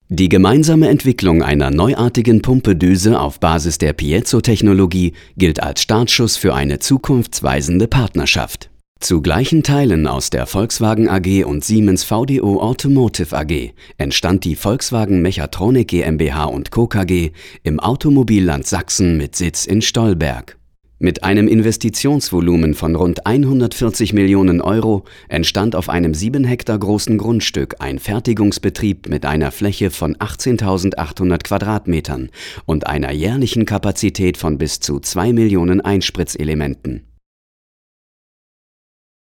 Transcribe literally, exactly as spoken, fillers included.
Die gemeinsame Entwicklung einer neuartigen Pumpedüse auf Basis der Piezo-Technologie gilt als Startschuss für eine zukunftsweisende Partnerschaft. Zu gleichen Teilen aus der Volkswagen A G und Siemens V D O Automotive A G entstand die Volkswagen Mechatronik GmbH und Co. KG im Automobilland Sachsen mit Sitz in Stolberg. Mit einem Investitionsvolumen von rund hundertvierzig Millionen Euro entstand auf einem sieben Hektar großen Grundstück ein Fertigungsbetrieb mit einer Fläche von achtzehntausendachthundert Quadratmetern und einer jährlichen Kapazität von bis zu zwei Millionen Einspritzelementen.